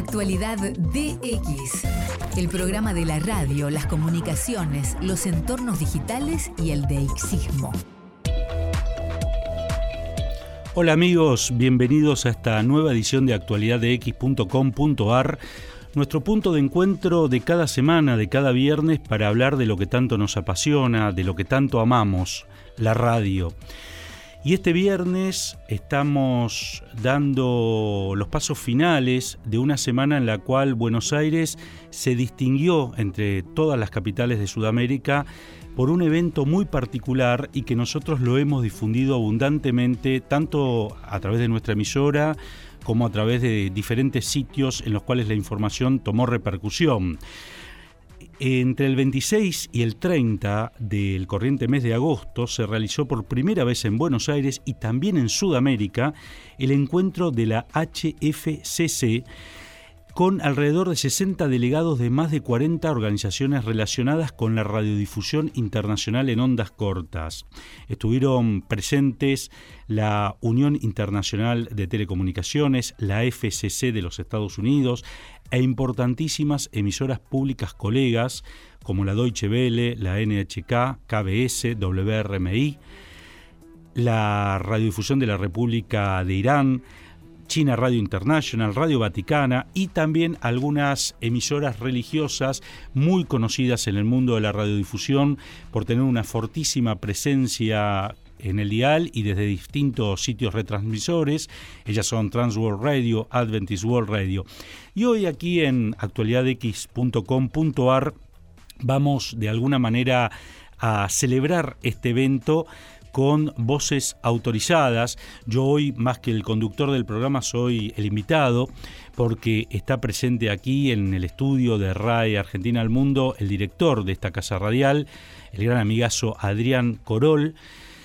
Actualidad DX, el programa de la radio, las comunicaciones, los entornos digitales y el DXismo. Hola amigos, bienvenidos a esta nueva edición de actualidaddx.com.ar, nuestro punto de encuentro de cada semana, de cada viernes, para hablar de lo que tanto nos apasiona, de lo que tanto amamos, la radio. Y este viernes estamos dando los pasos finales de una semana en la cual Buenos Aires se distinguió entre todas las capitales de Sudamérica por un evento muy particular y que nosotros lo hemos difundido abundantemente, tanto a través de nuestra emisora como a través de diferentes sitios en los cuales la información tomó repercusión. Entre el 26 y el 30 del corriente mes de agosto se realizó por primera vez en Buenos Aires y también en Sudamérica el encuentro de la HFCC con alrededor de 60 delegados de más de 40 organizaciones relacionadas con la radiodifusión internacional en ondas cortas. Estuvieron presentes la Unión Internacional de Telecomunicaciones, la FCC de los Estados Unidos e importantísimas emisoras públicas colegas como la Deutsche Welle, la NHK, KBS, WRMI, la Radiodifusión de la República de Irán, China Radio International, Radio Vaticana y también algunas emisoras religiosas muy conocidas en el mundo de la radiodifusión por tener una fortísima presencia en el dial y desde distintos sitios retransmisores. Ellas son Trans World Radio, Adventist World Radio. Y hoy aquí en actualidaddx.com.ar vamos de alguna manera a celebrar este evento con voces autorizadas. Yo hoy, más que el conductor del programa, soy el invitado, porque está presente aquí en el estudio de RAE Argentina al Mundo el director de esta casa radial, el gran amigazo Adrián Corol.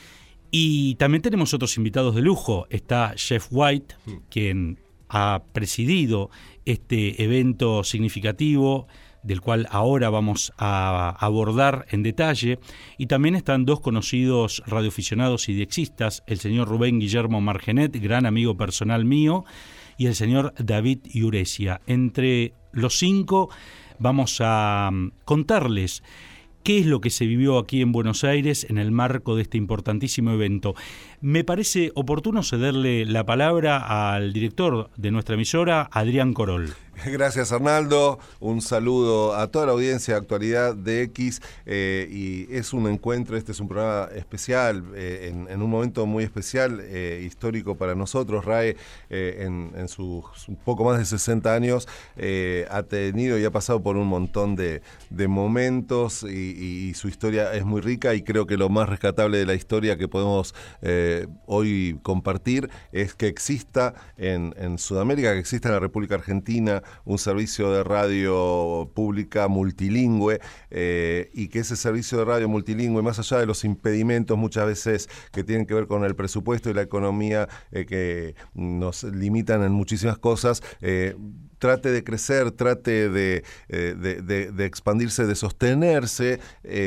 Y también tenemos otros invitados de lujo. Está Jeff White, quien ha presidido este evento significativo, del cual ahora vamos a abordar en detalle, y también están dos conocidos radioaficionados y diexistas, el señor Rubén Guillermo Margenet, gran amigo personal mío, y el señor David Iuresia. Entre los cinco vamos a contarles qué es lo que se vivió aquí en Buenos Aires en el marco de este importantísimo evento. Me parece oportuno cederle la palabra al director de nuestra emisora, Adrián Corol. Gracias, Arnaldo. Un saludo a toda la audiencia de Actualidad DX. Y es un encuentro, este es un programa especial, en un momento muy especial, histórico para nosotros. RAE, en sus un poco más de 60 años, ha tenido y ha pasado por un montón de momentos y su historia es muy rica, y creo que lo más rescatable de la historia que podemos hoy compartir es que exista en Sudamérica, que exista en la República Argentina un servicio de radio pública multilingüe, y que ese servicio de radio multilingüe, más allá de los impedimentos muchas veces que tienen que ver con el presupuesto y la economía, que nos limitan en muchísimas cosas, trate de crecer, trate de expandirse, de sostenerse,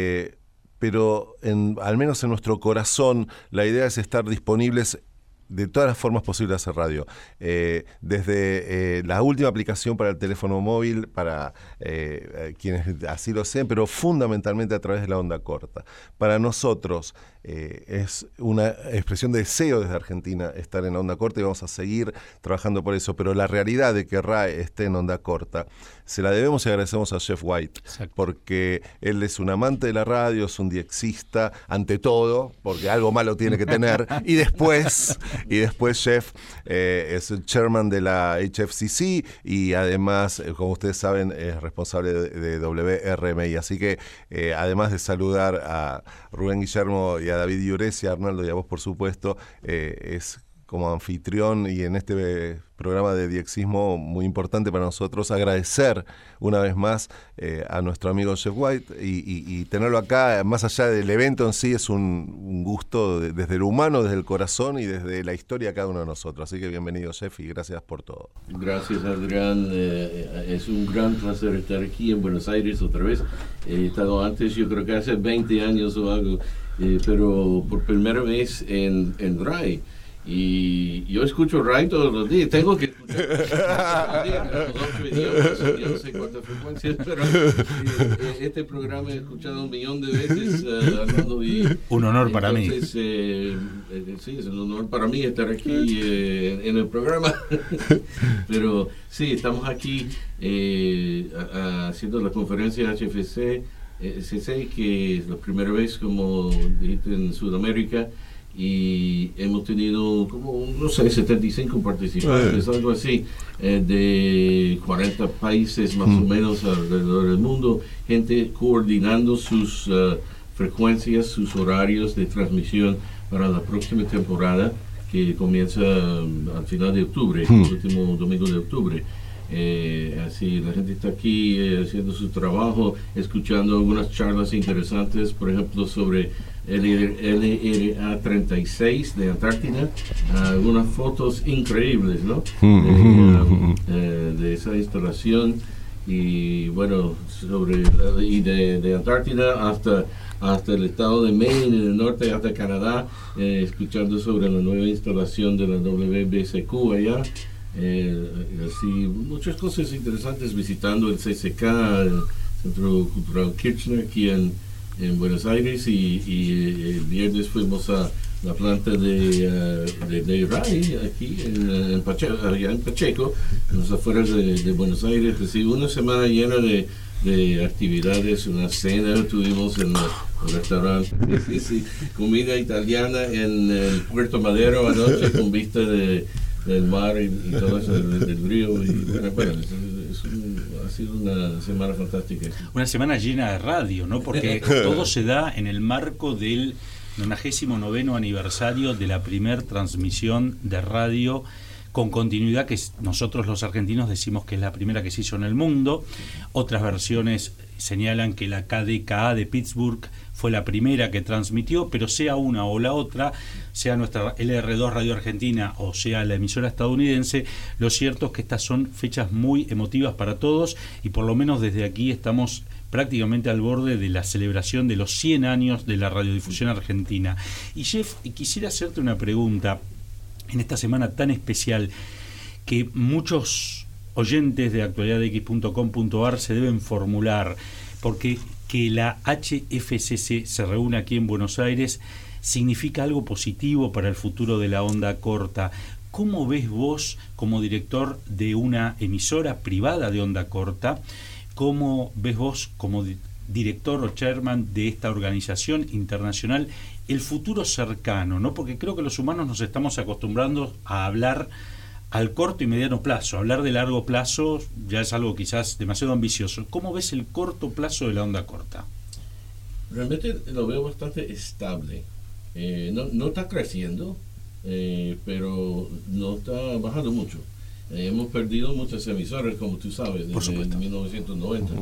pero al menos en nuestro corazón la idea es estar disponibles de todas las formas posibles de hacer radio. Desde la última aplicación para el teléfono móvil, para quienes así lo sean, pero fundamentalmente a través de la onda corta. Para nosotros es una expresión de deseo desde Argentina estar en la onda corta, y vamos a seguir trabajando por eso, pero la realidad de que RAE esté en onda corta se la debemos y agradecemos a Jeff White. Exacto. Porque él es un amante de la radio, es un diexista ante todo, porque algo malo tiene que tener, y después Jeff es el chairman de la HFCC y además, como ustedes saben, es responsable de WRMI. Así que además de saludar a Rubén Guillermo y a David Iuresia, a Arnaldo y a vos, por supuesto, es como anfitrión y en este programa de diexismo muy importante para nosotros agradecer una vez más a nuestro amigo Jeff White, y tenerlo acá, más allá del evento en sí, es un gusto desde lo humano, desde el corazón y desde la historia de cada uno de nosotros. Así que bienvenido, Jeff, y gracias por todo. Gracias, Adrián. Es un gran placer estar aquí en Buenos Aires otra vez. He estado antes, yo creo que hace 20 años o algo, pero por primera vez en RAE. Y yo escucho RAI todos los días, tengo que escuchar todos los días, los 8 idiomas, yo no sé cuántas frecuencias, pero este programa he escuchado 1.000.000 de veces, Armando, y un honor entonces, para mí. Sí, es un honor para mí estar aquí en el programa, pero sí, estamos aquí haciendo la conferencia HFC, que es la primera vez, como dijiste, en Sudamérica, y hemos tenido como, no sé, 75 participantes, algo así, de 40 países más o menos alrededor del mundo, gente coordinando sus frecuencias, sus horarios de transmisión para la próxima temporada, que comienza al final de octubre, el último domingo de octubre. Así la gente está aquí haciendo su trabajo, escuchando algunas charlas interesantes, por ejemplo sobre el LRA 36 de Antártida, algunas fotos increíbles, ¿no? De esa instalación, y bueno, sobre de Antártida hasta el estado de Maine, en el norte, hasta Canadá, escuchando sobre la nueva instalación de la WBCQ allá. Así muchas cosas interesantes, visitando el CCK, el Centro Cultural Kirchner, aquí en Buenos Aires, y el viernes fuimos a la planta de RAI aquí en Pacheco, en las afueras de Buenos Aires. Así una semana llena de actividades, una cena tuvimos en el restaurante, comida italiana en el Puerto Madero anoche con vista del mar y todo eso, del río, y bueno, ha sido una semana fantástica. Una semana llena de radio, ¿no? Porque todo se da en el marco del 99º aniversario de la primer transmisión de radio con continuidad, que nosotros los argentinos decimos que es la primera que se hizo en el mundo. Otras versiones señalan que la KDKA de Pittsburgh fue la primera que transmitió, pero sea una o la otra, sea nuestra LR2 Radio Argentina o sea la emisora estadounidense, lo cierto es que estas son fechas muy emotivas para todos, y por lo menos desde aquí estamos prácticamente al borde de la celebración de los 100 años de la radiodifusión argentina. Y Jeff, quisiera hacerte una pregunta en esta semana tan especial que muchos oyentes de actualidadx.com.ar se deben formular, porque que la HFCC se reúna aquí en Buenos Aires significa algo positivo para el futuro de la onda corta. ¿Cómo ves vos, como director de una emisora privada de onda corta, cómo ves vos, como director o chairman de esta organización internacional, el futuro cercano, ¿no? Porque creo que los humanos nos estamos acostumbrando a hablar al corto y mediano plazo. Hablar de largo plazo ya es algo quizás demasiado ambicioso. ¿Cómo ves el corto plazo de la onda corta? Realmente lo veo bastante estable. No está creciendo, pero no está bajando mucho. Hemos perdido muchas emisoras, como tú sabes, desde 1990.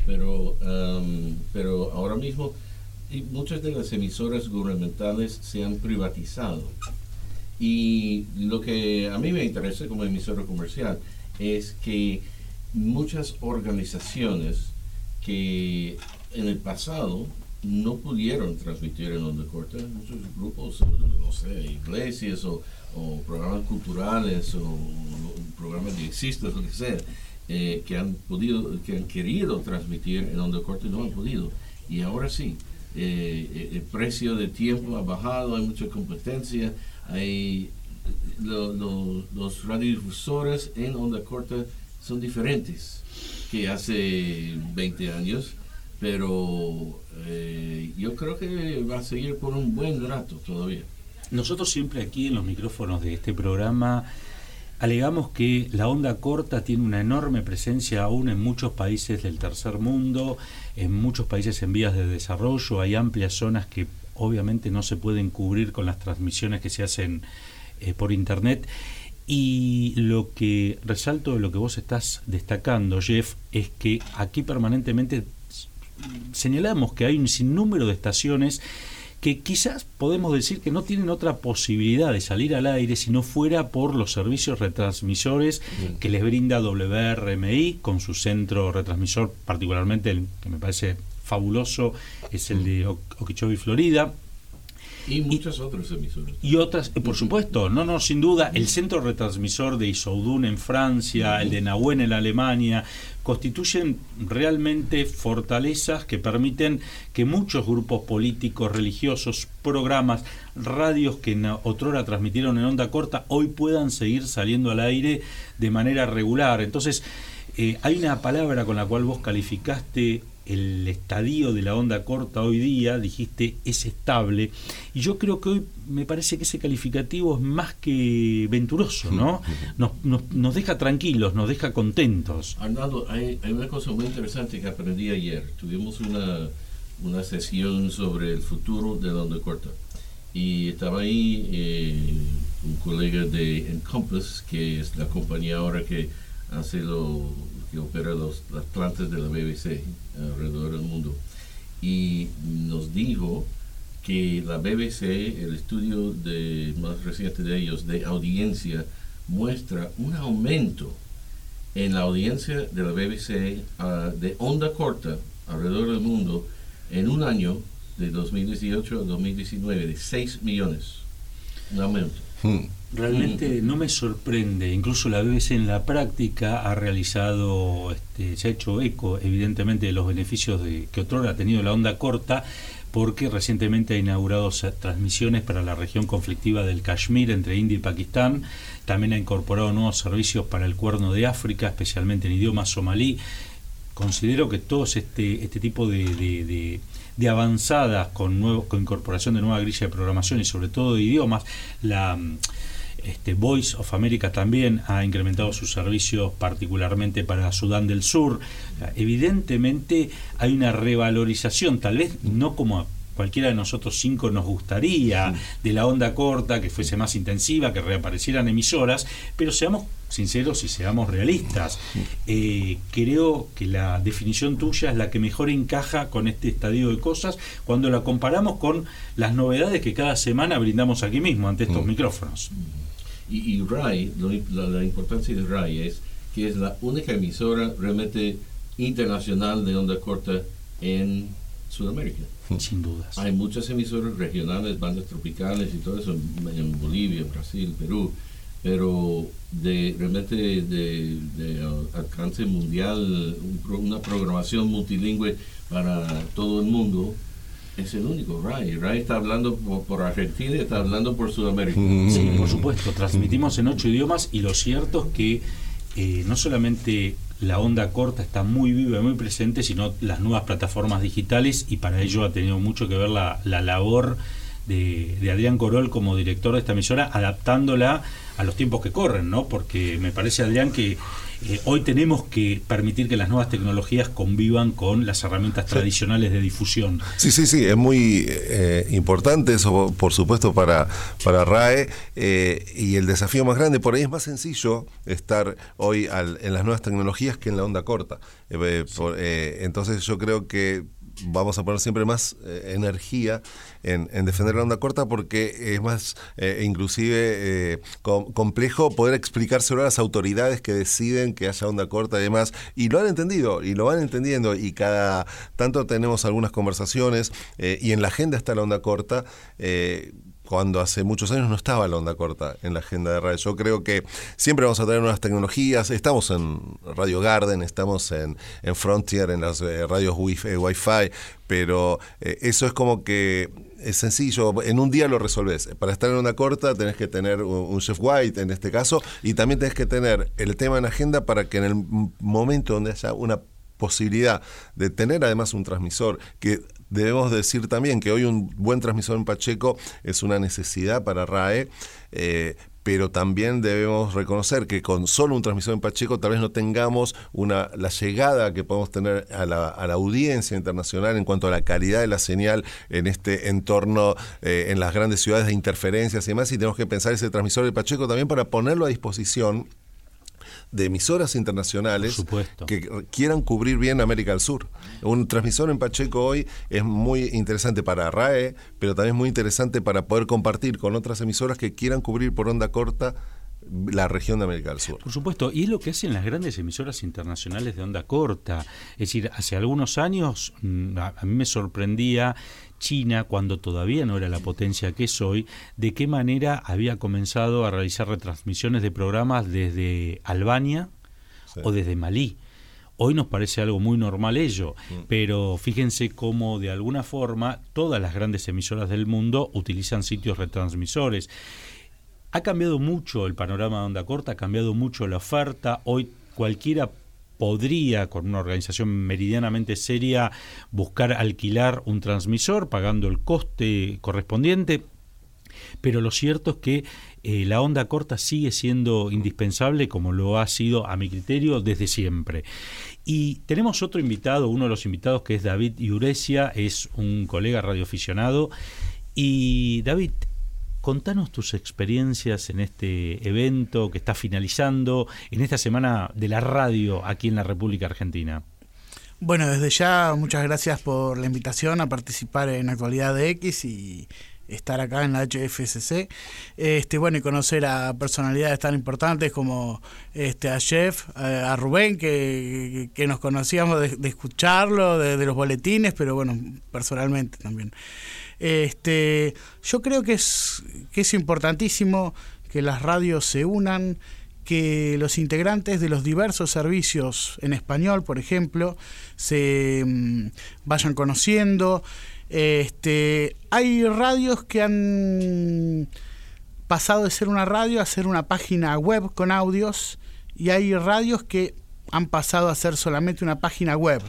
Pero ahora mismo muchas de las emisoras gubernamentales se han privatizado. Y lo que a mí me interesa como emisora comercial es que muchas organizaciones que en el pasado no pudieron transmitir en onda corta, muchos grupos, no sé, iglesias o programas culturales o programas de existas, lo que sea, que han querido transmitir en onda corta y no han podido. Y ahora sí, el precio de tiempo ha bajado, hay mucha competencia. Hay los radiodifusores en onda corta son diferentes que hace 20 años, pero yo creo que va a seguir por un buen rato todavía. Nosotros siempre aquí en los micrófonos de este programa alegamos que la onda corta tiene una enorme presencia aún en muchos países del tercer mundo, en muchos países en vías de desarrollo. Hay amplias zonas que obviamente no se pueden cubrir con las transmisiones que se hacen por internet, y lo que resalto de lo que vos estás destacando, Jeff, es que aquí permanentemente señalamos que hay un sinnúmero de estaciones que quizás podemos decir que no tienen otra posibilidad de salir al aire si no fuera por los servicios retransmisores que les brinda WRMI con su centro retransmisor, particularmente el que me parece fabuloso es el de Okeechobee, Florida. Y muchas otras emisoras. Y otras, por supuesto, no, sin duda, el centro retransmisor de Issoudun en Francia, el de Nauen en Alemania, constituyen realmente fortalezas que permiten que muchos grupos políticos, religiosos, programas, radios que otrora transmitieron en onda corta, hoy puedan seguir saliendo al aire de manera regular. Entonces, hay una palabra con la cual vos calificaste el estadio de la onda corta hoy día, dijiste, es estable, y yo creo que hoy me parece que ese calificativo es más que venturoso, ¿no? Nos deja tranquilos, nos deja contentos. Arnaldo, hay una cosa muy interesante que aprendí ayer. Tuvimos una sesión sobre el futuro de la onda corta, y estaba ahí un colega de Encompass, que es la compañía ahora que hace que opera las plantas de la BBC alrededor del mundo, y nos dijo que la BBC, el estudio más reciente de ellos de audiencia, muestra un aumento en la audiencia de la BBC de onda corta alrededor del mundo en un año, de 2018 a 2019, de 6 millones. Un aumento. Realmente no me sorprende. Incluso la BBC en la práctica ha realizado, se ha hecho eco evidentemente de los beneficios que otrora ha tenido la onda corta, porque recientemente ha inaugurado transmisiones para la región conflictiva del Kashmir entre India y Pakistán. También ha incorporado nuevos servicios para el Cuerno de África, especialmente en idioma somalí. Considero que todos este tipo de avanzadas con incorporación de nueva grilla de programación y sobre todo de idiomas, Voice of America también ha incrementado sus servicios particularmente para Sudán del Sur. Evidentemente hay una revalorización, tal vez no como a cualquiera de nosotros 5 nos gustaría, de la onda corta, que fuese más intensiva, que reaparecieran emisoras, pero seamos sinceros y seamos realistas. Creo que la definición tuya es la que mejor encaja con este estadio de cosas cuando la comparamos con las novedades que cada semana brindamos aquí mismo ante estos micrófonos. Y RAI, la importancia de RAI es que es la única emisora realmente internacional de onda corta en Sudamérica. Sin dudas. Hay muchas emisoras regionales, bandas tropicales y todo eso en Bolivia, Brasil, Perú, pero realmente de alcance mundial, una programación multilingüe para todo el mundo, es el único RAI. RAI está hablando por Argentina y está hablando por Sudamérica. Sí, por supuesto, transmitimos en 8 idiomas, y lo cierto es que no solamente la onda corta está muy viva y muy presente, sino las nuevas plataformas digitales, y para ello ha tenido mucho que ver la labor de Adrián Corol como director de esta emisora, adaptándola a los tiempos que corren, ¿no? Porque me parece, Adrián, que hoy tenemos que permitir que las nuevas tecnologías convivan con las herramientas tradicionales de difusión. Sí, es muy importante eso, por supuesto, para RAE, y el desafío más grande, por ahí es más sencillo estar hoy en las nuevas tecnologías que en la onda corta. Entonces yo creo que vamos a poner siempre más energía en defender la onda corta, porque es más inclusive complejo poder explicárselo a las autoridades que deciden que haya onda corta y demás, y lo han entendido y lo van entendiendo, y cada tanto tenemos algunas conversaciones, y en la agenda está la onda corta, cuando hace muchos años no estaba la onda corta en la agenda de radio. Yo creo que siempre vamos a tener nuevas tecnologías. Estamos en Radio Garden, estamos en Frontier, en las radios Wi-Fi, pero eso es como que es sencillo, en un día lo resolvés. Para estar en onda corta tenés que tener un Jeff White en este caso, y también tenés que tener el tema en agenda para que en el momento donde haya una posibilidad de tener además un transmisor, que debemos decir también que hoy un buen transmisor en Pacheco es una necesidad para RAE, pero también debemos reconocer que con solo un transmisor en Pacheco tal vez no tengamos la llegada que podemos tener a la audiencia internacional en cuanto a la calidad de la señal en este entorno, en las grandes ciudades de interferencias y demás, y tenemos que pensar ese transmisor de Pacheco también para ponerlo a disposición de emisoras internacionales que quieran cubrir bien América del Sur. Un transmisor en Pacheco hoy es muy interesante para RAE, pero también muy interesante para poder compartir con otras emisoras que quieran cubrir por onda corta la región de América del Sur. Por supuesto, y es lo que hacen las grandes emisoras internacionales de onda corta. Es decir, hace algunos años a mí me sorprendía China, cuando todavía no era la potencia que es hoy, de qué manera había comenzado a realizar retransmisiones de programas desde Albania o desde Malí. Hoy nos parece algo muy normal ello, pero fíjense cómo de alguna forma todas las grandes emisoras del mundo utilizan sitios retransmisores. Ha cambiado mucho el panorama de onda corta, ha cambiado mucho la oferta. Hoy cualquiera podría, con una organización meridianamente seria, buscar alquilar un transmisor pagando el coste correspondiente. Pero lo cierto es que la onda corta sigue siendo indispensable, como lo ha sido, a mi criterio, desde siempre. Y tenemos otro invitado, uno de los invitados, que es David Iurecia, es un colega radioaficionado. Y David, contanos tus experiencias en este evento que está finalizando, en esta semana de la radio aquí en la República Argentina. Bueno, desde ya muchas gracias por la invitación a participar en Actualidad de X y estar acá en la HFSC, bueno, y conocer a personalidades tan importantes como a Jeff, a Rubén, que nos conocíamos de escucharlo, de los boletines, pero bueno, personalmente también. Yo creo que es importantísimo que las radios se unan, que los integrantes de los diversos servicios en español, por ejemplo, se vayan conociendo. Hay radios que han pasado de ser una radio a ser una página web con audios, y hay radios que han pasado a ser solamente una página web.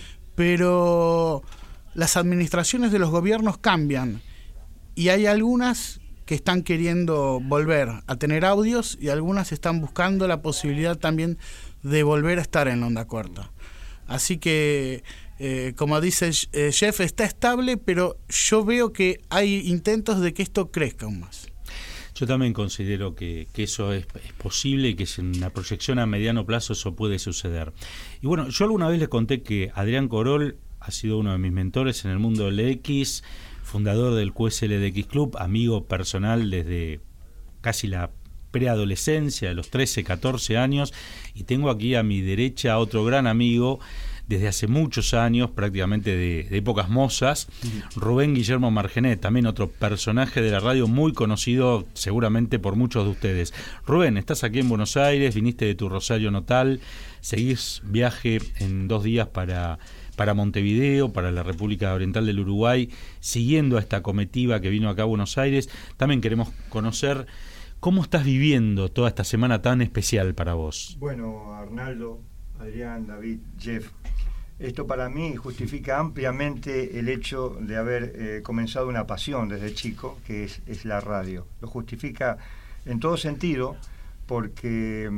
Pero las administraciones de los gobiernos cambian, y hay algunas que están queriendo volver a tener audios y algunas están buscando la posibilidad también de volver a estar en la onda corta. Así que como dice Jeff, está estable, pero yo veo que hay intentos de que esto crezca aún más. Yo también considero que eso es posible y que en una proyección a mediano plazo eso puede suceder. Y bueno, yo alguna vez les conté que Adrián Corol ha sido uno de mis mentores en el mundo del X, fundador del QSLDX Club, amigo personal desde casi la preadolescencia, de los 13, 14 años, y tengo aquí a mi derecha a otro gran amigo desde hace muchos años, prácticamente de épocas mozas, Rubén Guillermo Margenet, también otro personaje de la radio muy conocido seguramente por muchos de ustedes. Rubén, estás aquí en Buenos Aires, viniste de tu Rosario natal, seguís viaje en 2 días para Montevideo, para la República Oriental del Uruguay, siguiendo a esta comitiva que vino acá a Buenos Aires. También queremos conocer cómo estás viviendo toda esta semana tan especial para vos. Bueno, Arnaldo, Adrián, David, Jeff, esto para mí justifica ampliamente el hecho de haber comenzado una pasión desde chico, que es la radio. Lo justifica en todo sentido, porque,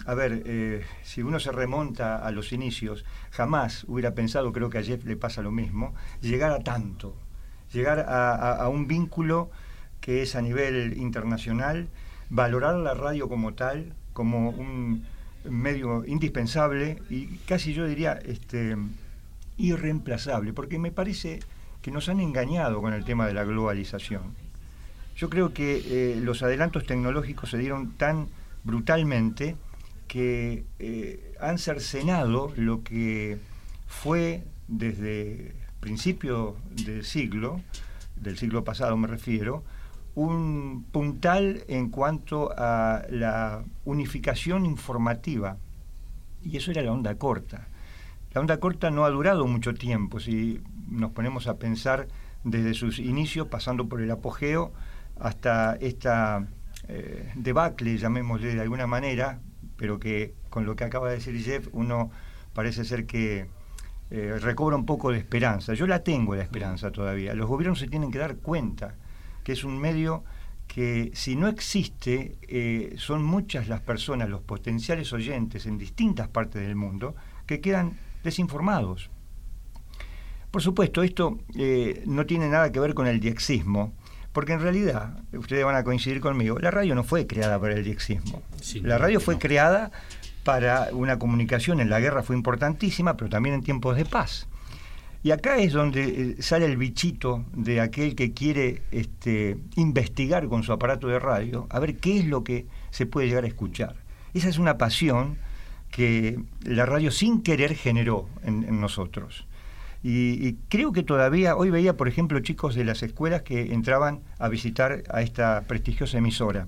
si uno se remonta a los inicios, jamás hubiera pensado, creo que a Jeff le pasa lo mismo, llegar a tanto, llegar a un vínculo que es a nivel internacional, valorar la radio como tal, como un medio indispensable y casi yo diría irreemplazable, porque me parece que nos han engañado con el tema de la globalización. Yo creo que los adelantos tecnológicos se dieron tan brutalmente que han cercenado lo que fue desde principio del siglo pasado me refiero, un puntal en cuanto a la unificación informativa, y eso era la onda corta. La onda corta no ha durado mucho tiempo, si nos ponemos a pensar desde sus inicios, pasando por el apogeo hasta esta debacle, llamémosle de alguna manera, pero que con lo que acaba de decir Jeff, uno parece ser que recobra un poco de esperanza. Yo la tengo, la esperanza todavía. Los gobiernos se tienen que dar cuenta que es un medio que, si no existe, son muchas las personas, los potenciales oyentes en distintas partes del mundo, que quedan desinformados. Por supuesto, esto no tiene nada que ver con el diexismo, porque en realidad, ustedes van a coincidir conmigo, la radio no fue creada para el diexismo. Sí, la radio fue creada para una comunicación. En la guerra fue importantísima, pero también en tiempos de paz. Y acá es donde sale el bichito de aquel que quiere investigar con su aparato de radio, a ver qué es lo que se puede llegar a escuchar. Esa es una pasión que la radio sin querer generó en nosotros. Y creo que todavía, hoy veía, por ejemplo, chicos de las escuelas que entraban a visitar a esta prestigiosa emisora,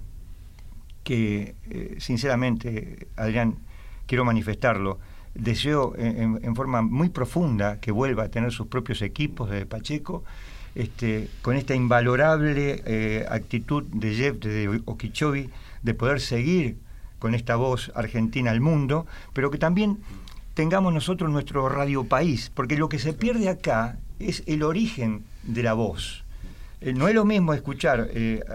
que sinceramente, Adrián, quiero manifestarlo, deseo en forma muy profunda que vuelva a tener sus propios equipos de Pacheco, con esta invalorable actitud de Jeff de Okeechobee de poder seguir con esta voz argentina al mundo, pero que también tengamos nosotros nuestro radio país, porque lo que se pierde acá es el origen de la voz. No es lo mismo escuchar,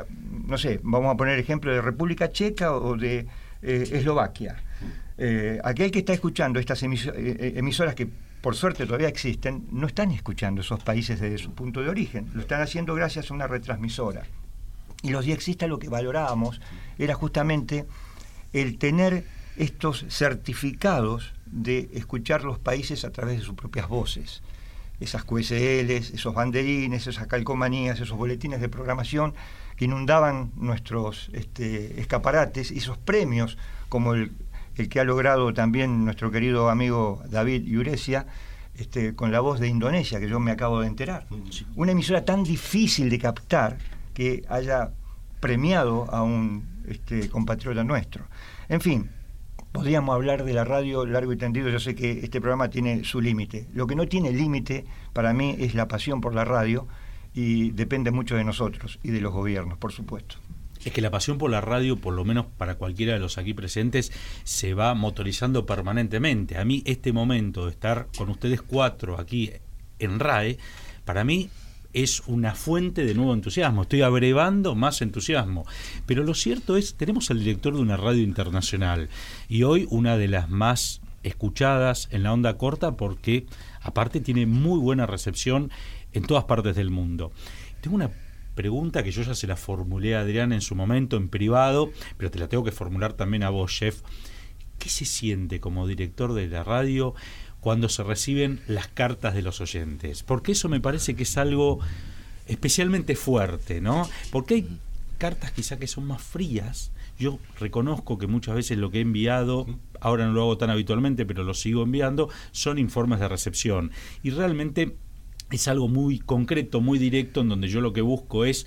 no sé, vamos a poner ejemplo de República Checa o de Eslovaquia. Aquel que está escuchando estas emisoras que por suerte todavía existen, no están escuchando esos países desde su punto de origen, lo están haciendo gracias a una retransmisora. Y los diexistas lo que valorábamos era justamente el tener estos certificados de escuchar los países a través de sus propias voces. Esas QSLs, esos banderines, esas calcomanías, esos boletines de programación que inundaban nuestros escaparates, y esos premios como el que ha logrado también nuestro querido amigo David Yuresia, con la voz de Indonesia, que yo me acabo de enterar. Una emisora tan difícil de captar que haya premiado a un compatriota nuestro. En fin, podríamos hablar de la radio largo y tendido. Yo sé que este programa tiene su límite. Lo que no tiene límite para mí es la pasión por la radio, y depende mucho de nosotros y de los gobiernos, por supuesto. Es que la pasión por la radio, por lo menos para cualquiera de los aquí presentes, se va motorizando permanentemente. A mí este momento de estar con ustedes cuatro aquí en RAE, para mí es una fuente de nuevo entusiasmo. Estoy abrevando más entusiasmo. Pero lo cierto es, tenemos al director de una radio internacional, y hoy una de las más escuchadas en la onda corta, porque aparte tiene muy buena recepción en todas partes del mundo. Tengo una pregunta que yo ya se la formulé a Adrián en su momento en privado, pero te la tengo que formular también a vos, Jeff. ¿Qué se siente como director de la radio cuando se reciben las cartas de los oyentes? Porque eso me parece que es algo especialmente fuerte, ¿no? Porque hay cartas quizá que son más frías. Yo reconozco que muchas veces lo que he enviado, ahora no lo hago tan habitualmente, pero lo sigo enviando, son informes de recepción. Y realmente es algo muy concreto, muy directo, en donde yo lo que busco es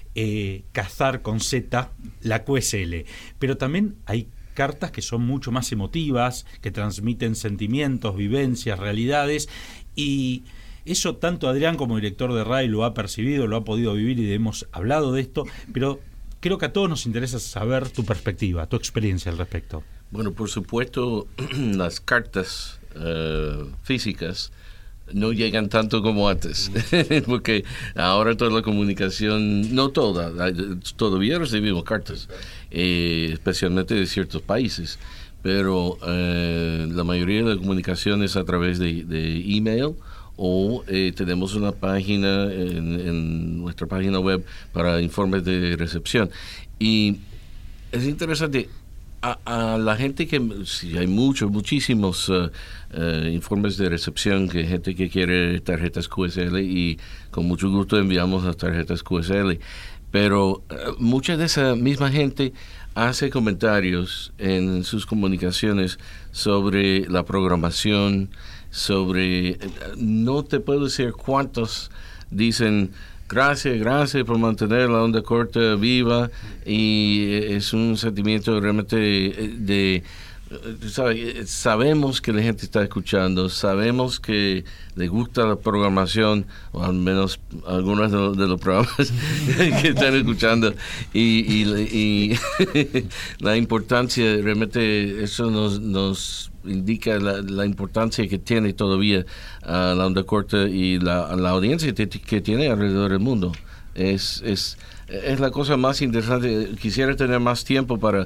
cazar con Z la QSL. Pero también hay cartas que son mucho más emotivas, que transmiten sentimientos, vivencias, realidades, y eso tanto Adrián como director de RAE lo ha percibido, lo ha podido vivir, y hemos hablado de esto, pero creo que a todos nos interesa saber tu perspectiva, tu experiencia al respecto. Bueno, por supuesto, las cartas físicas no llegan tanto como antes, porque ahora toda la comunicación, no toda, todavía recibimos cartas, especialmente de ciertos países, pero la mayoría de la comunicación es a través de email, o tenemos una página en nuestra página web para informes de recepción. Y es interesante, a la gente que, sí, hay muchísimos informes de recepción, que gente que quiere tarjetas QSL, y con mucho gusto enviamos las tarjetas QSL, pero mucha de esa misma gente hace comentarios en sus comunicaciones sobre la programación, sobre, no te puedo decir cuántos dicen gracias por mantener la onda corta viva, y es un sentimiento realmente de sabemos que la gente está escuchando, sabemos que le gusta la programación, o al menos algunos de los programas que están escuchando, y la importancia, realmente eso nos indica la importancia que tiene todavía la onda corta, y la audiencia que tiene alrededor del mundo. Es la cosa más interesante. Quisiera tener más tiempo para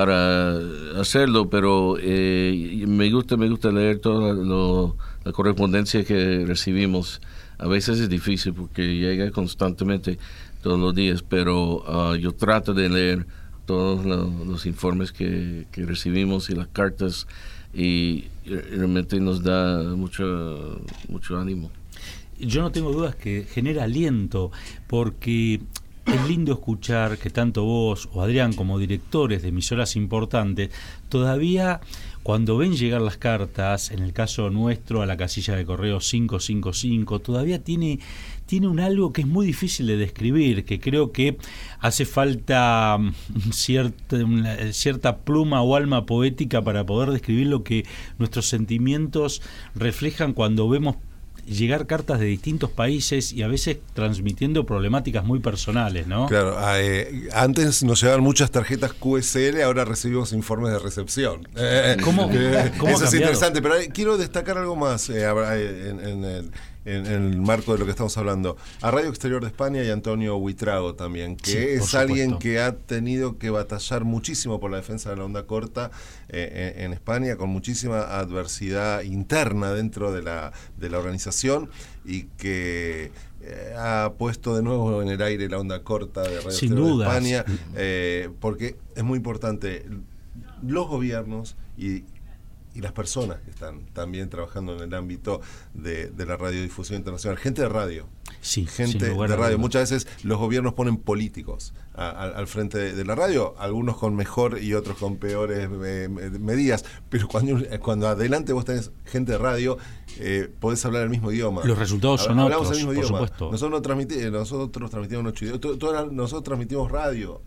hacerlo, pero me gusta leer toda la correspondencia que recibimos. A veces es difícil porque llega constantemente todos los días, pero yo trato de leer todos los informes que recibimos y las cartas, y realmente nos da mucho ánimo. yo no tengo dudas que genera aliento, porque es lindo escuchar que tanto vos o Adrián como directores de emisoras importantes todavía, cuando ven llegar las cartas, en el caso nuestro a la casilla de correo 555, todavía tiene un algo que es muy difícil de describir, que creo que hace falta cierta pluma o alma poética para poder describir lo que nuestros sentimientos reflejan cuando vemos llegar cartas de distintos países y a veces transmitiendo problemáticas muy personales, ¿no? Claro, antes nos llegaban muchas tarjetas QSL, ahora recibimos informes de recepción. ¿Cómo eso es interesante, pero quiero destacar algo más en el marco de lo que estamos hablando. A Radio Exterior de España y Antonio Huitrago también, que sí, es alguien que ha tenido que batallar muchísimo por la defensa de la onda corta en España, con muchísima adversidad interna dentro de la organización, y que ha puesto de nuevo en el aire la onda corta de Radio Exterior de España, porque es muy importante. Los gobiernos y las personas que están también trabajando en el ámbito de la radiodifusión internacional, gente de radio, gente de radio. Muchas veces los gobiernos ponen políticos al frente de la radio, algunos con mejor y otros con peores medidas, pero cuando adelante vos tenés gente de radio, podés hablar el mismo idioma. Los resultados son Hablamos otros, el mismo por idioma. supuesto. Nosotros transmitimos 8 idiomas, nosotros transmitimos radio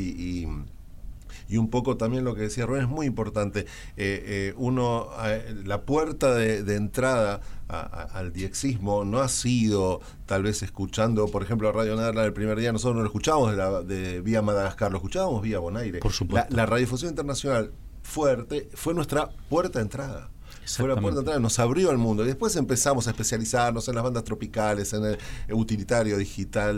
y un poco también lo que decía Rubén es muy importante. La puerta de entrada al diexismo no ha sido tal vez escuchando, por ejemplo, a Radio Narla el primer día. Nosotros no lo escuchábamos vía Madagascar, lo escuchábamos vía Bonaire. Por supuesto. La radiodifusión internacional fuerte fue nuestra puerta de entrada. Fue la puerta de entrada, nos abrió al mundo. Y después empezamos a especializarnos en las bandas tropicales, en el utilitario digital,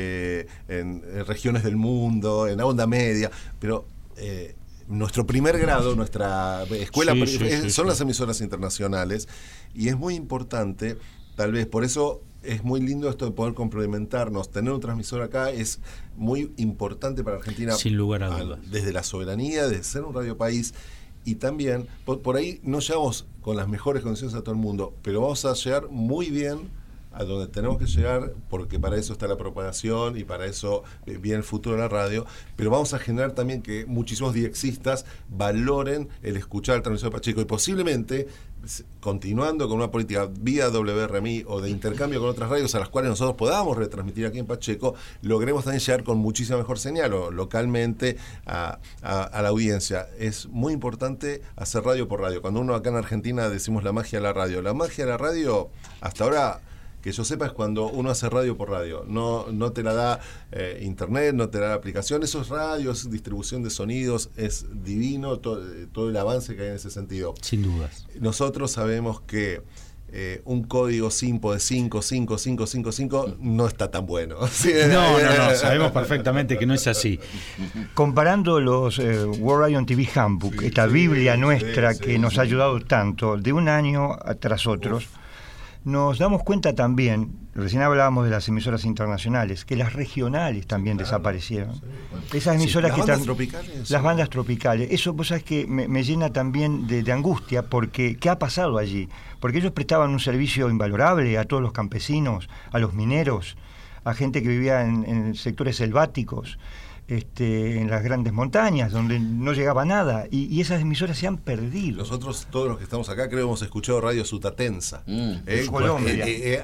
en regiones del mundo, en la onda media. Pero nuestro primer grado, nuestra escuela son las emisoras internacionales, y es muy importante, tal vez por eso es muy lindo esto de poder complementarnos. Tener un transmisor acá es muy importante para Argentina, sin lugar a dudas, desde la soberanía, de ser un radio país. Y también, por ahí no llegamos con las mejores condiciones a todo el mundo, pero vamos a llegar muy bien a donde tenemos que llegar, porque para eso está la propagación y para eso viene el futuro de la radio. Pero vamos a generar también que muchísimos diexistas valoren el escuchar el transmisor de Pacheco, y posiblemente, continuando con una política vía WRMI o de intercambio con otras radios a las cuales nosotros podamos retransmitir aquí en Pacheco, logremos también llegar con muchísima mejor señal o localmente a la audiencia. Es muy importante hacer radio por radio. Cuando uno acá en Argentina decimos la magia de la radio. La magia de la radio, hasta ahora, que yo sepa, es cuando uno hace radio por radio. No te la da internet, no te la da aplicación. Eso es radio, es distribución de sonidos, es divino todo el avance que hay en ese sentido. Sin dudas. Nosotros sabemos que un código SIMPO de 55555 no está tan bueno. No, sabemos perfectamente que no es así. Comparando los World Radio TV Handbook, esta Biblia nuestra que nos ha ayudado tanto de un año tras otros, nos damos cuenta también, recién hablábamos de las emisoras internacionales, que las regionales también desaparecieron. Esas emisoras que están... Las bandas tropicales. Eso, vos sabés que me llena también de angustia, porque ¿qué ha pasado allí? Porque ellos prestaban un servicio invalorable a todos los campesinos, a los mineros, a gente que vivía en sectores selváticos, en las grandes montañas, donde no llegaba nada, y esas emisoras se han perdido. Nosotros, todos los que estamos acá, creo que hemos escuchado Radio Sutatensa. Colombia.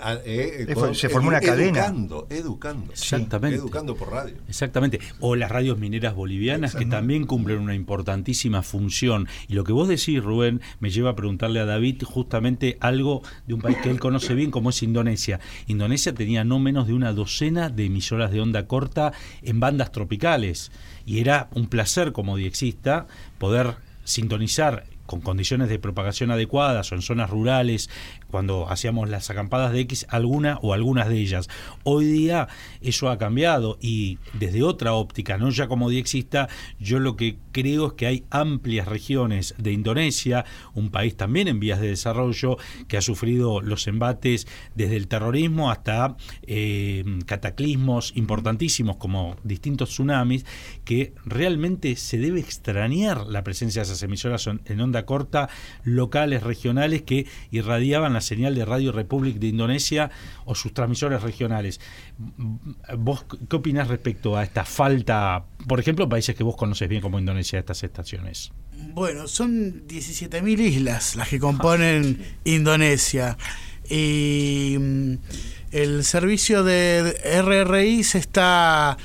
Se formó una cadena. Educando. Exactamente. Educando por radio. Exactamente. O las radios mineras bolivianas, que también cumplen una importantísima función. Y lo que vos decís, Rubén, me lleva a preguntarle a David justamente algo de un país que él conoce bien, como es Indonesia. Indonesia tenía no menos de una docena de emisoras de onda corta en bandas tropicales. Y era un placer como diexista poder sintonizar con condiciones de propagación adecuadas o en zonas rurales, cuando hacíamos las acampadas de X, algunas de ellas. Hoy día eso ha cambiado, y desde otra óptica, no ya como diexista, yo lo que creo es que hay amplias regiones de Indonesia, un país también en vías de desarrollo, que ha sufrido los embates desde el terrorismo hasta cataclismos importantísimos como distintos tsunamis, que realmente se debe extrañar la presencia de esas emisoras en onda corta locales, regionales, que irradiaban la señal de Radio Republic de Indonesia o sus transmisores regionales. ¿Vos qué opinás respecto a esta falta, por ejemplo, países que vos conoces bien como Indonesia, de estas estaciones? Bueno, son 17.000 islas las que componen Indonesia. Y el servicio de RRI se está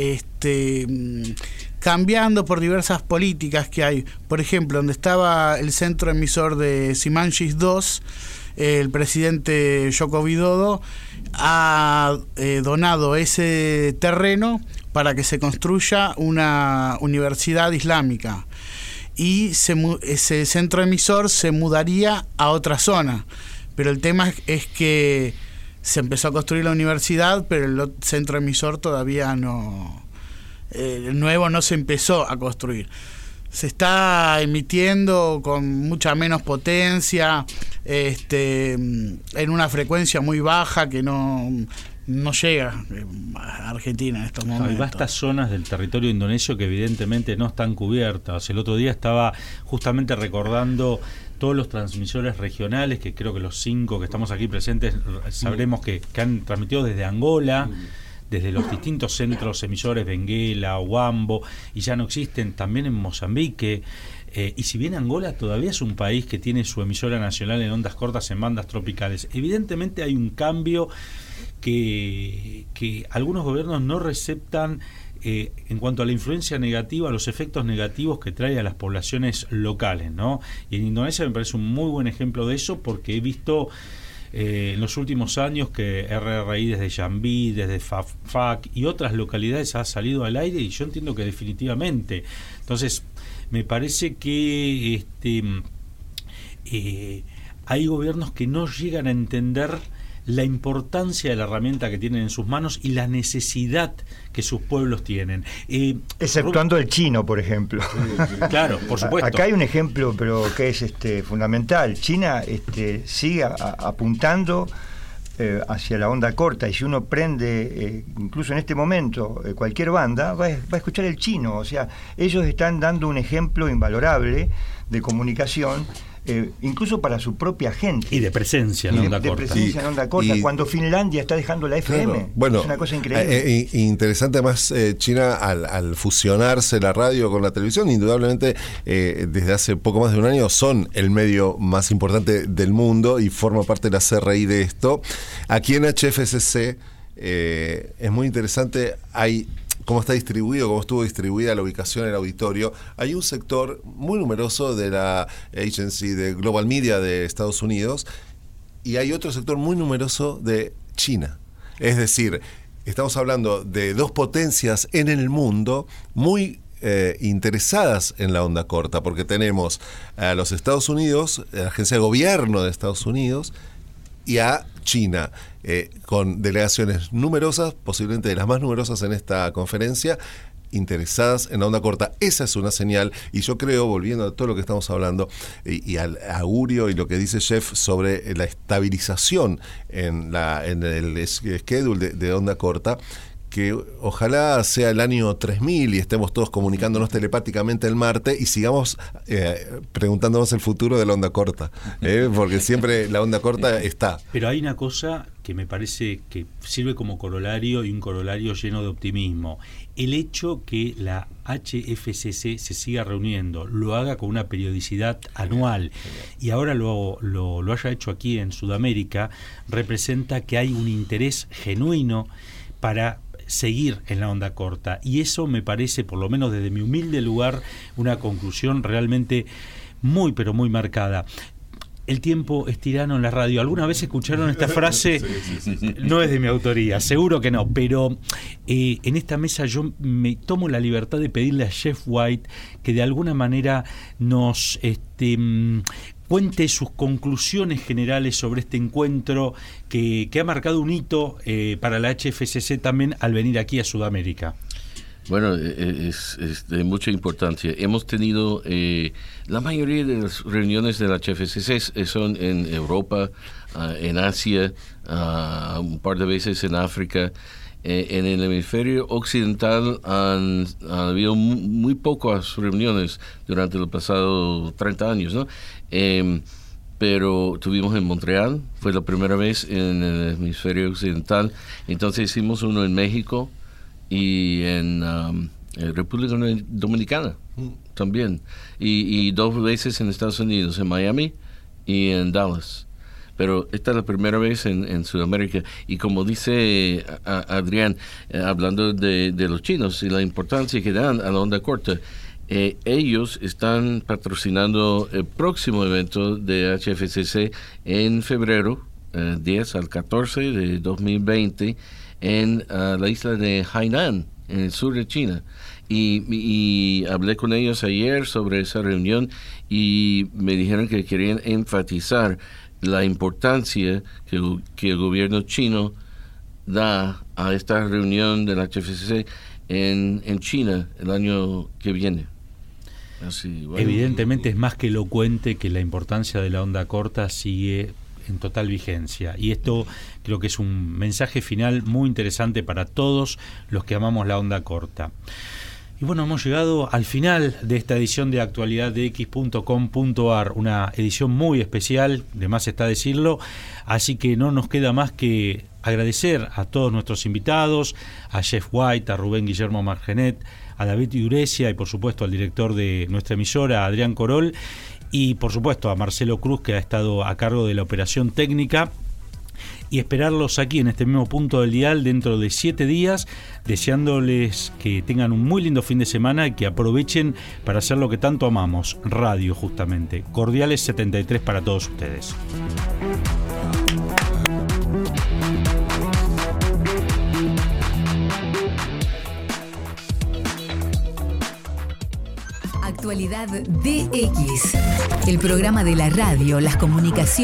cambiando por diversas políticas que hay. Por ejemplo, donde estaba el centro emisor de Simanjis 2, el presidente Joko Widodo ha donado ese terreno para que se construya una universidad islámica, y ese centro emisor se mudaría a otra zona. Pero el tema es que se empezó a construir la universidad, pero el centro emisor todavía no... el nuevo no se empezó a construir. Se está emitiendo con mucha menos potencia, en una frecuencia muy baja que no llega a Argentina en estos momentos. Hay vastas zonas del territorio indonesio que evidentemente no están cubiertas. El otro día estaba justamente recordando todos los transmisores regionales, que creo que los 5 que estamos aquí presentes sabremos que han transmitido desde Angola, desde los distintos centros emisores, Benguela, Huambo, y ya no existen, también en Mozambique. Y si bien Angola todavía es un país que tiene su emisora nacional en ondas cortas en bandas tropicales, evidentemente hay un cambio que algunos gobiernos no receptan en cuanto a la influencia negativa, los efectos negativos que trae a las poblaciones locales, ¿no? Y en Indonesia me parece un muy buen ejemplo de eso, porque he visto en los últimos años que RRI desde Jambi, desde Fac y otras localidades ha salido al aire, y yo entiendo que definitivamente. Entonces, me parece que hay gobiernos que no llegan a entender la importancia de la herramienta que tienen en sus manos y la necesidad que sus pueblos tienen. Exceptuando el chino, por ejemplo. Claro, por supuesto. Acá hay un ejemplo, pero que es fundamental. China sigue apuntando hacia la onda corta, y si uno prende, incluso en este momento, cualquier banda, va a escuchar el chino. O sea, ellos están dando un ejemplo invalorable de comunicación, incluso para su propia gente. Y de presencia en onda corta. De presencia en onda corta, cuando Finlandia está dejando la FM. Claro. Bueno, es una cosa increíble. Interesante además, China, al fusionarse la radio con la televisión, indudablemente desde hace poco más de un año son el medio más importante del mundo y forma parte de la CRI de esto. Aquí en HFCC es muy interesante, hay... cómo está distribuido, cómo estuvo distribuida la ubicación en el auditorio. Hay un sector muy numeroso de la agency de Global Media de Estados Unidos, y hay otro sector muy numeroso de China. Es decir, estamos hablando de dos potencias en el mundo muy interesadas en la onda corta, porque tenemos a los Estados Unidos, a la Agencia de Gobierno de Estados Unidos, y a China, con delegaciones numerosas, posiblemente de las más numerosas en esta conferencia, interesadas en la onda corta. Esa es una señal, y yo creo, volviendo a todo lo que estamos hablando, y al augurio y lo que dice Jeff sobre la estabilización en el schedule de onda corta, que ojalá sea el año 3000 y estemos todos comunicándonos telepáticamente el Marte y sigamos preguntándonos el futuro de la onda corta, porque siempre la onda corta está. Pero hay una cosa que me parece que sirve como corolario, y un corolario lleno de optimismo: el hecho que la HFCC se siga reuniendo, lo haga con una periodicidad anual, y ahora lo haya hecho aquí en Sudamérica, representa que hay un interés genuino para seguir en la onda corta, y eso me parece, por lo menos desde mi humilde lugar, una conclusión realmente muy pero muy marcada. El tiempo es tirano en la radio. ¿Alguna vez escucharon esta frase? Sí. No es de mi autoría, seguro que no, pero en esta mesa yo me tomo la libertad de pedirle a Jeff White que de alguna manera nos cuente sus conclusiones generales sobre este encuentro que ha marcado un hito para la HFCC también al venir aquí a Sudamérica. Bueno, es de mucha importancia. Hemos tenido la mayoría de las reuniones de la HFCC son en Europa, en Asia, un par de veces en África. En el hemisferio occidental han habido muy pocas reuniones durante los pasados 30 años, ¿no? pero tuvimos en Montreal, fue la primera vez en el hemisferio occidental. Entonces hicimos uno en México y en República Dominicana también, y 2 veces en Estados Unidos, en Miami y en Dallas. Pero esta es la primera vez en Sudamérica. Y como dice Adrián, hablando de los chinos y la importancia que dan a la onda corta, ellos están patrocinando el próximo evento de HFCC en febrero, 10 al 14 de 2020, en la isla de Hainan, en el sur de China. Y hablé con ellos ayer sobre esa reunión y me dijeron que querían enfatizar la importancia que el gobierno chino da a esta reunión del HFCC en China el año que viene. Así, bueno. Evidentemente es más que elocuente que la importancia de la onda corta sigue en total vigencia, y esto creo que es un mensaje final muy interesante para todos los que amamos la onda corta. Y bueno, hemos llegado al final de esta edición de actualidad de X.com.ar, una edición muy especial, de más está decirlo, así que no nos queda más que agradecer a todos nuestros invitados, a Jeff White, a Rubén Guillermo Margenet, a David Iurecia y por supuesto al director de nuestra emisora, Adrián Corol, y por supuesto a Marcelo Cruz, que ha estado a cargo de la operación técnica, y esperarlos aquí en este mismo punto del dial dentro de 7 días, deseándoles que tengan un muy lindo fin de semana y que aprovechen para hacer lo que tanto amamos, radio justamente. Cordiales 73 para todos ustedes. Actualidad DX, el programa de la radio, las comunicaciones.